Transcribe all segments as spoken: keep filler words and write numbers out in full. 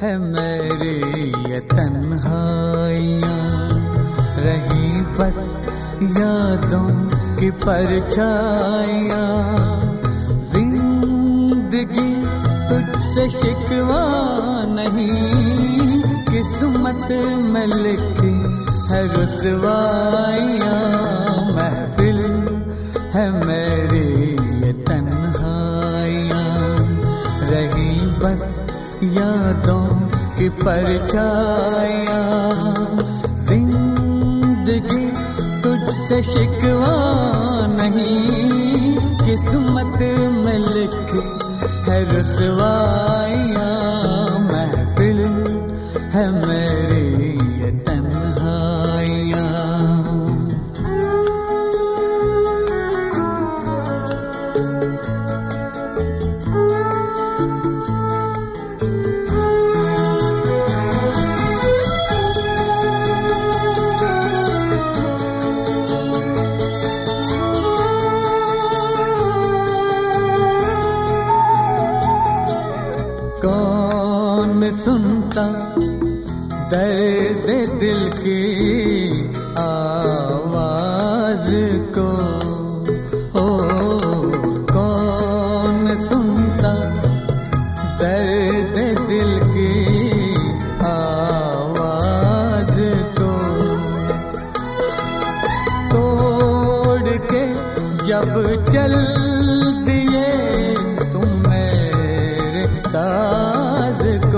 है मेरी ये तन्हाइयाँ, रही बस यादों की परछाइयाँ। जिंदगी तुझसे शिकवा नहीं, किस्मत में लिखी है रुसवाइयाँ। महफिल है मेरी ये तन्हाइयाँ, रही बस यादों की परछाइयाँ। जिंदगी तुझसे शिकवा नहीं, किस्मत में लिखी है रुसवाइयाँ। महफिल है मेरी ये तन्हाइयाँ। कौन सुनता दर्द दिल की आवाज को, ओ कौन सुनता दर्द दिल की आवाज को। तोड़ के जब चल दिए तुम मेरे साज को,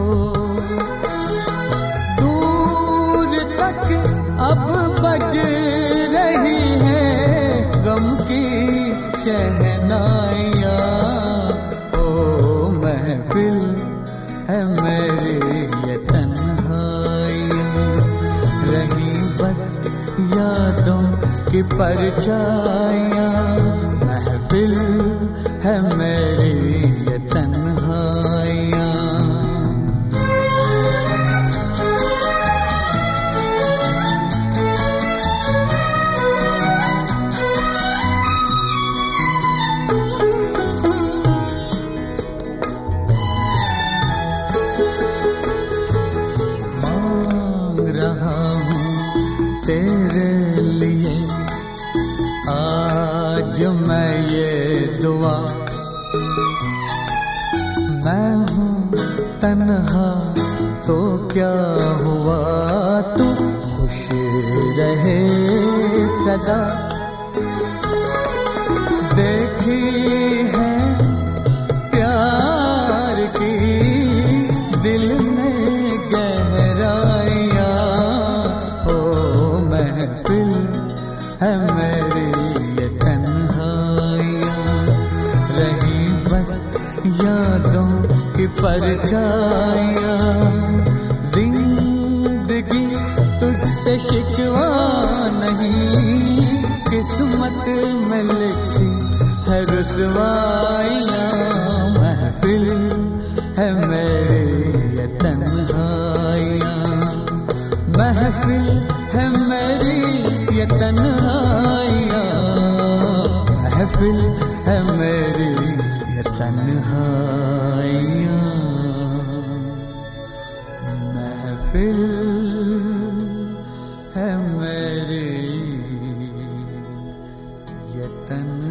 दूर तक अब बज रही है गम की शहनाइयाँ। ओ महफिल है मेरी ये तन्हाइयाँ, रही बस यादों की परछाइयाँ। महफिल है मेरी ये तन्हाइयाँ। मांग रहा हूँ तेरे लिए आज मैं ये दुआ, मैं हूँ तन्हा तो क्या हुआ, तू खुश रहे सदा। देखी है प्यार की दिल में गहराइयाँ। ओ महफिल है मेरी ये तन्हाइयाँ, रही बस यादों की परछाइयाँ। जिंदगी तुझसे शिकवा नहीं, किस्मत में लिखी है रुसवाइयाँ। महफिल है मेरी ये तन्हाइयाँ, महफिल है मेरी ये तन्हाइयाँ। महफिल है मेरी ये तन्हाइयाँ। महफिल है मेरी ये तन्हाइयाँ।